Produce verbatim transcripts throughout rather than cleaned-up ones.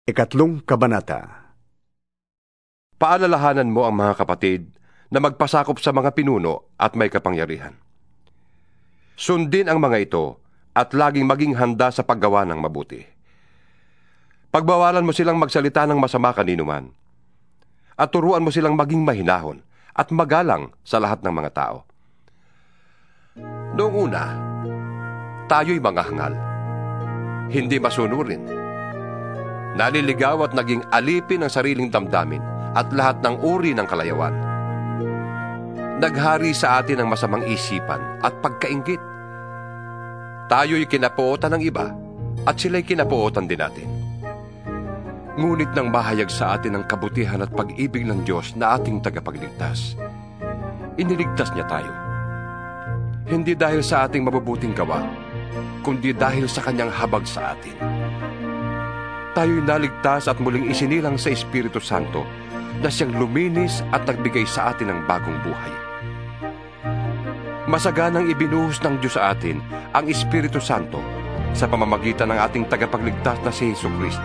Ikatlong Kabanata. Paalalahanan mo ang mga kapatid na magpasakop sa mga pinuno at may kapangyarihan. Sundin ang mga ito at laging maging handa sa paggawa ng mabuti. Pagbawalan mo silang magsalita ng masama kaninuman at turuan mo silang maging mahinahon at magalang sa lahat ng mga tao. Noong una, tayo'y mga hangal, hindi masunurin, naliligaw at naging alipin ang sariling damdamin at lahat ng uri ng kalayawan. Naghari sa atin ang masamang isipan at pagkainggit. Tayo'y kinapootan ng iba at sila'y kinapootan din natin. Ngunit nang mahayag sa atin ang kabutihan at pag-ibig ng Diyos na ating tagapagligtas, iniligtas niya tayo. Hindi dahil sa ating mabubuting gawa, kundi dahil sa kanyang habag sa atin. Tayo'y naligtas at muling isinilang sa Espiritu Santo na siyang luminis at nagbigay sa atin ng bagong buhay. Masaganang ibinuhos ng Diyos sa atin ang Espiritu Santo sa pamamagitan ng ating tagapagligtas na si Jesucristo,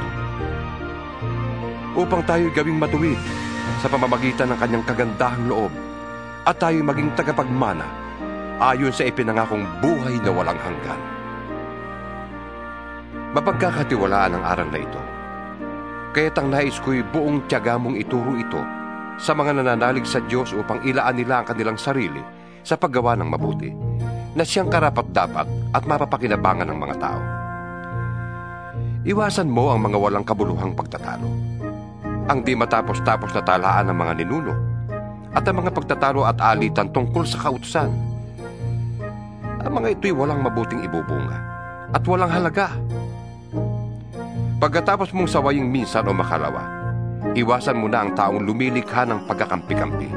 upang tayo'y gawing matuwid sa pamamagitan ng kanyang kagandahang loob at tayo'y maging tagapagmana ayon sa ipinangakong buhay na walang hanggan. Mapagkakatiwalaan ang aral na ito, kaya't ang nais ko'y buong tiyaga mong ituro ito sa mga nananalig sa Diyos upang ilaan nila ang kanilang sarili sa paggawa ng mabuti, na siyang karapat-dapat at mapapakinabangan ng mga tao. Iwasan mo ang mga walang kabuluhang pagtatalo, ang di matapos-tapos na talaan ng mga ninuno, at ang mga pagtatalo at alitan tungkol sa kautusan. Ang mga ito'y walang mabuting ibubunga at walang halaga. Pagkatapos mong sawayin minsan o makalawa, iwasan mo na ang taong lumilikha ng pagkakampi-kampi.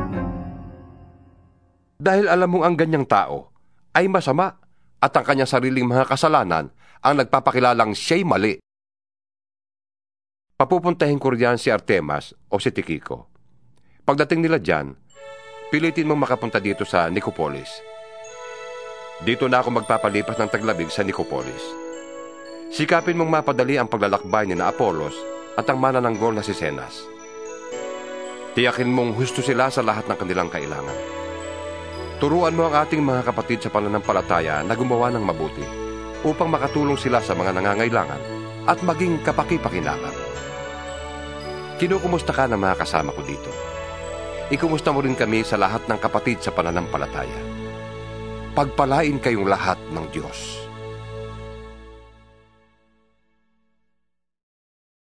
Dahil alam mong ang ganyang tao ay masama at ang kanyang sariling mga kasalanan ang nagpapakilalang siya'y mali. Papupuntahin ko riyan si Artemas o si Tikiko. Pagdating nila dyan, pilitin mong makapunta dito sa Nicopolis. Dito na ako magpapalipas ng taglabig sa Nicopolis. Sikapin mong mapadali ang paglalakbay ni na Apolos at ang manananggol na si Zenas. Tiyakin mong husto sila sa lahat ng kanilang kailangan. Turuan mo ang ating mga kapatid sa pananampalataya na gumawa ng mabuti upang makatulong sila sa mga nangangailangan at maging kapaki-pakinabang. Kinukumusta ka ng mga kasama ko dito. Ikumusta mo rin kami sa lahat ng kapatid sa pananampalataya. Pagpalain kayong lahat ng Diyos.